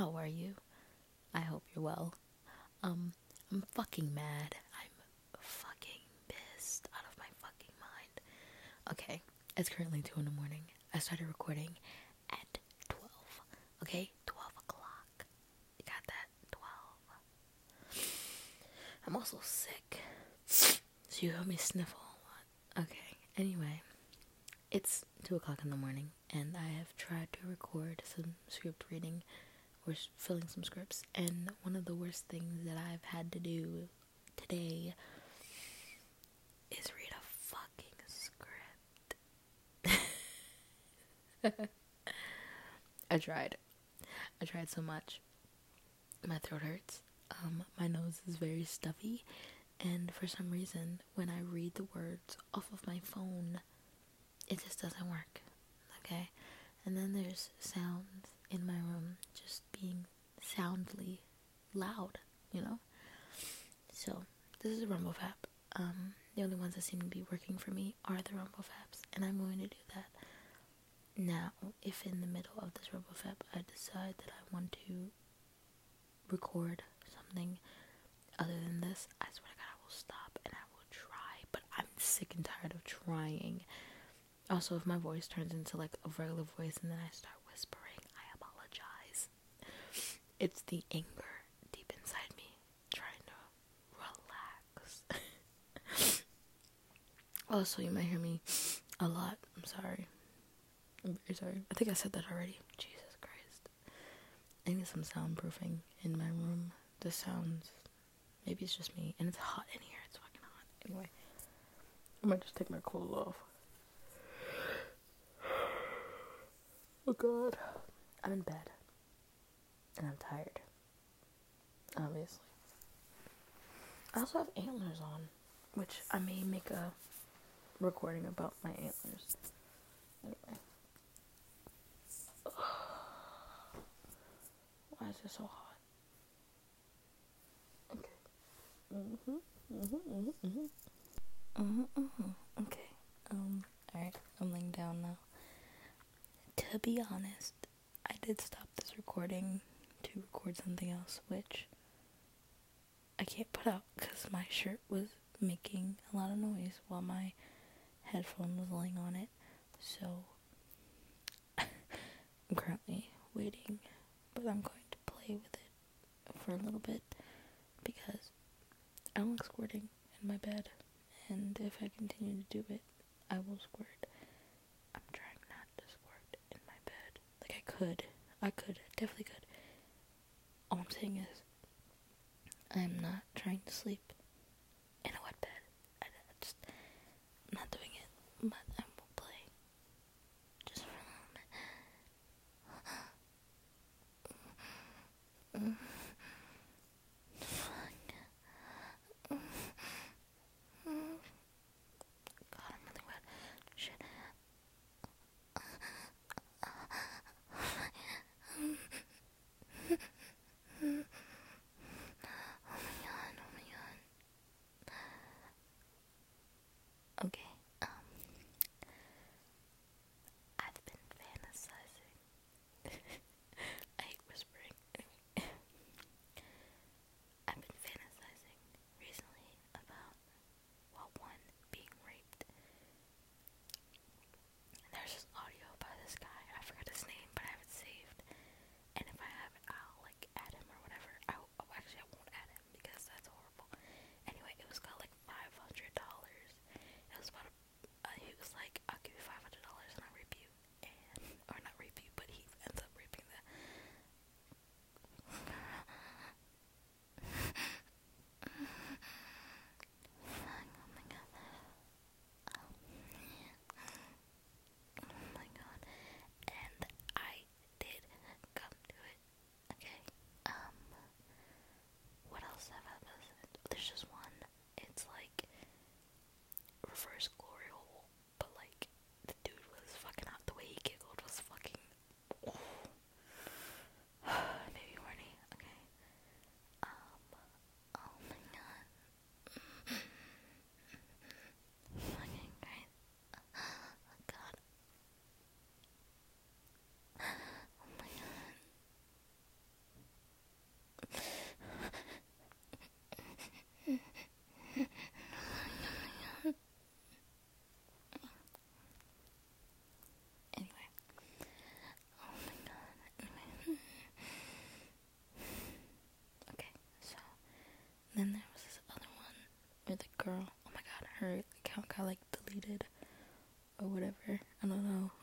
How are you? I hope you're well. I'm fucking mad. I'm fucking pissed out of my fucking mind. Okay, it's currently 2 in the morning. I started recording at 12. Okay, 12 o'clock. You got that? 12. I'm also sick. So you heard me sniffle a lot. Okay, anyway. It's 2 o'clock in the morning, and I have tried to record some script reading or filling some scripts, and one of the worst things that I've had to do today is read a fucking script. I tried so much. My throat hurts. My nose is very stuffy, and for some reason, when I read the words off of my phone, it just doesn't work. Okay? And then there's sounds in my room just being soundly loud, So, this is a Rumble Fap. The only ones that seem to be working for me are the Rumble Faps, and I'm going to do that. Now, if in the middle of this Rumble Fap I decide that I want to record something other than this, I swear to God I will stop and I will try, but I'm sick and tired of trying. Also, if my voice turns into like a regular voice and then I start whispering, I apologize. It's the anger deep inside me trying to relax. Also, you might hear me a lot. I'm sorry. I'm very sorry. I think I said that already. Jesus Christ. I need some soundproofing in my room. The sounds. Maybe it's just me. And it's hot in here. It's fucking hot. Anyway. I might just take my clothes off. Oh God. I'm in bed. And I'm tired. Obviously. I also have antlers on, which I may make a recording about my antlers. Anyway. Why is it so hot? Okay. Okay. Alright. I'm laying down now. To be honest, I did stop this recording to record something else, which I can't put out because my shirt was making a lot of noise while my headphone was laying on it. So I'm currently waiting, but I'm going to play with it for a little bit because I don't like squirting in my bed, and if I continue to do it, I will squirt. I'm trying not to squirt in my bed. Like I definitely could. All I'm saying is, I am not trying to sleep in a wet bed. I'm not doing it, but I will play just for a moment. God, I'm really wet. Shit. Oh my God. Okay. I've been fantasizing. I hate whispering. I've been fantasizing recently about, well, one, being raped. And there's this audio, by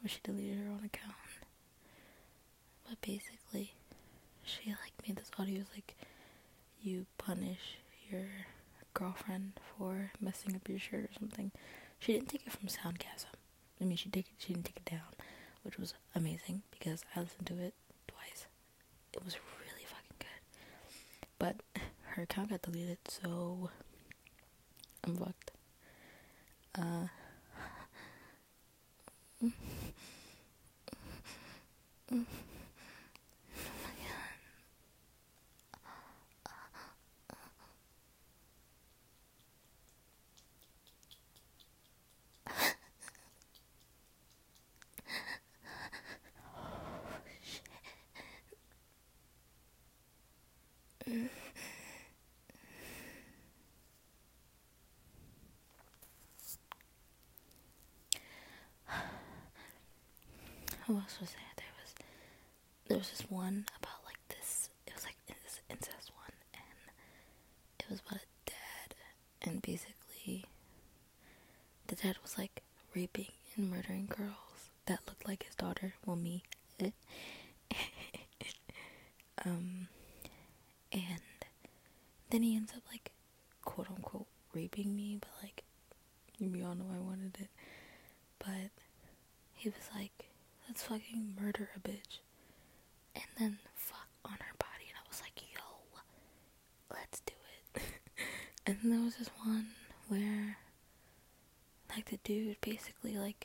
she deleted her own account. But basically, she like made this audio. It was like, you punish your girlfriend for messing up your shirt or something. She didn't take it from Soundgasm. I mean, she didn't take it down, which was amazing because I listened to it twice. It was really fucking good. But her account got deleted, so I'm fucked. Who else was there? There was this one about like this. It was like this incest one, and it was about a dad, and basically, the dad was like raping and murdering girls that looked like his daughter. Well, me. And then he ends up like quote unquote raping me, but like we all know I wanted it. But he was like, let's fucking murder a bitch and then fuck on her body, and I was like, yo, let's do it. And then there was this one where like the dude basically like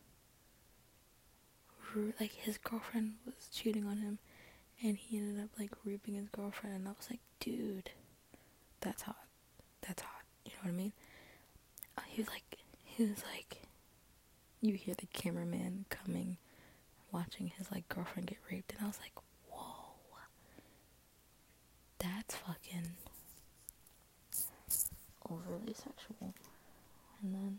his girlfriend was cheating on him, and he ended up like raping his girlfriend, and I was like, dude, that's hot. You know what I mean? He was like, you hear the cameraman coming, watching his like girlfriend get raped, and I was like, whoa, that's fucking overly sexual. And then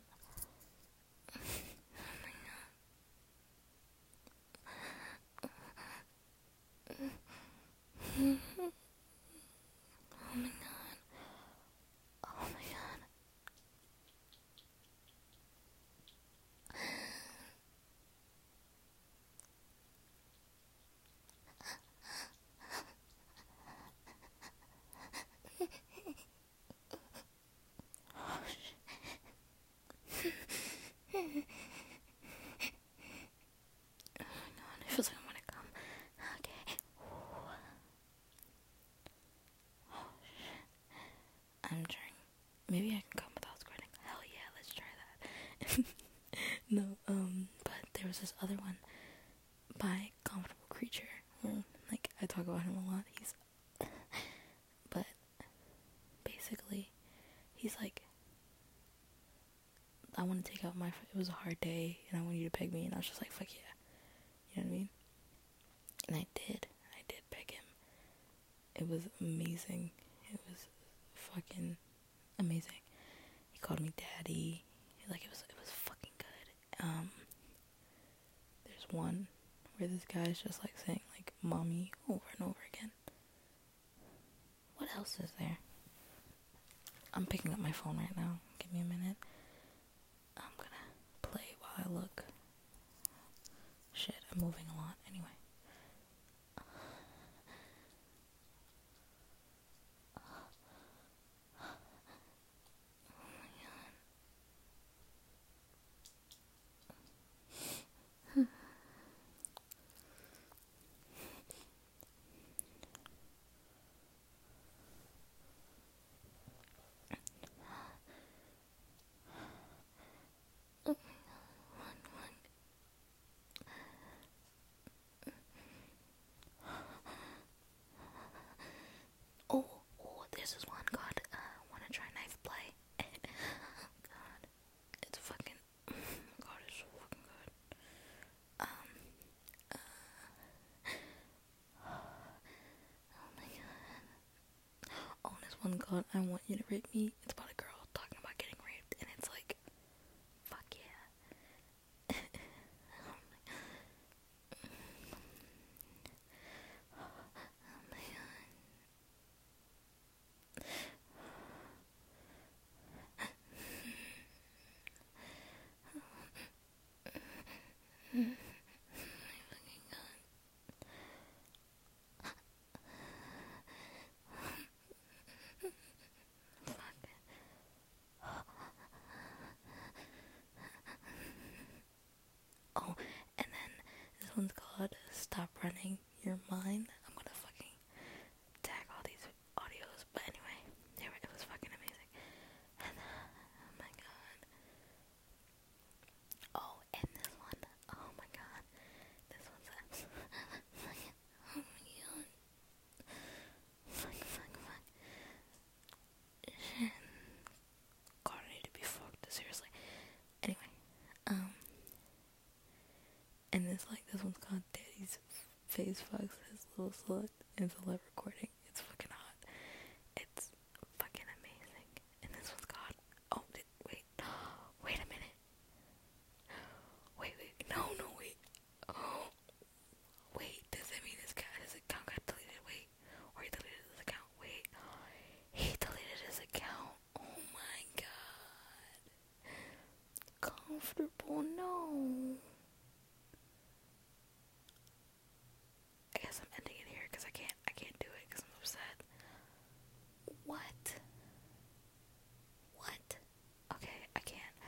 it feels like I'm gonna come. Okay. Oh shit. I'm trying. Maybe I can come without squirting. Hell yeah, let's try that. No, but there was this other one by Comfortable Creature. Like, I talk about him a lot. But basically, he's like, I want to take out it was a hard day, and I want you to peg me, and I was just like, fuck yeah. You know what I mean? And I did peg him. It was amazing. It was fucking amazing. He called me daddy. Like, it was fucking good. There's one where this guy's just like saying like mommy over and over again. What else is there? I'm picking up my phone right now. Give me a minute. I'm gonna play while I look. Shit, I'm moving a lot. Anyway. Oh, there's this one called Wanna Try Knife Play. God, it's fucking. God, it's so fucking good. Oh my god. Oh, there's one called I Want You to Rape Me. It's about a girl talking about getting raped, and it's like, fuck yeah. Oh my god. stop running your mind. I'm gonna fucking tag all these audios. But anyway, it was fucking amazing. And oh my god. Oh, and this one. Oh my god. This one's oh my god. Fuck. Shit. God, I need to be fucked. Seriously. Anyway, and this one's called Daddy's Face Fucks His Little Slut, and it's a live recording. It's fucking hot. It's fucking amazing. And this one's called, wait a minute. Wait, no, wait. Oh, wait, does that mean his account got deleted? Wait, or he deleted his account? Wait, he deleted his account. Oh my god. Comfortable, no. I guess I'm ending it here because I can't do it because I'm upset. What? Okay, I can't.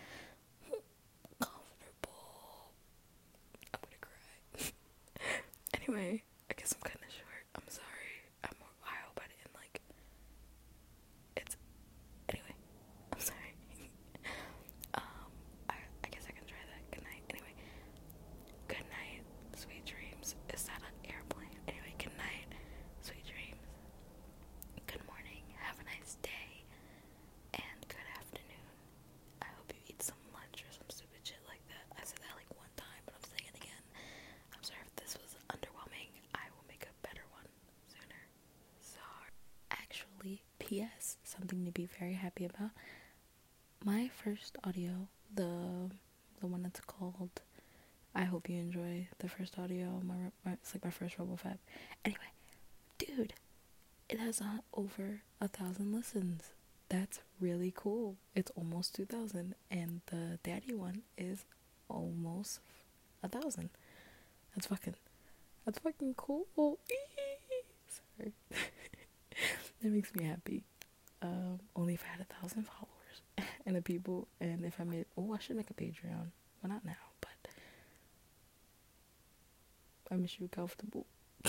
Comfortable. I'm gonna cry. Anyway, I guess I'm kinda short. I'm sorry. I hope I didn't anyway, I'm sorry. I guess I can try that. Good night. Anyway. Good night, sweet dreams. Is that an airplane? Anyway, good night, sweet dreams. Good morning, have a nice day, and good afternoon. I hope you eat some lunch or some stupid shit like that. I said that like one time, but I'm saying it again. I'm sorry if this was underwhelming. I will make a better one sooner. Sorry. Actually, P.S. Something to be very happy about. My first audio, the one that's called I hope you enjoy the first audio. It's like my first RoboFab. Anyway, dude, it has over 1,000 listens. That's really cool. It's almost 2,000, and the daddy one is almost 1,000. That's fucking cool. Sorry, that makes me happy. Only if I had 1,000 followers and the people, and if I made, I should make a Patreon. Well, not now, but I miss you comfortable.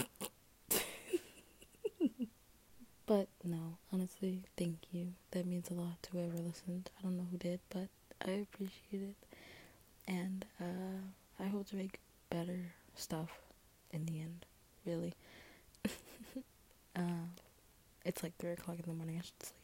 But no, honestly, thank you. That means a lot to whoever listened. I don't know who did, but I appreciate it. And I hope to make better stuff in the end. Really. It's like 3 o'clock in the morning. I should sleep.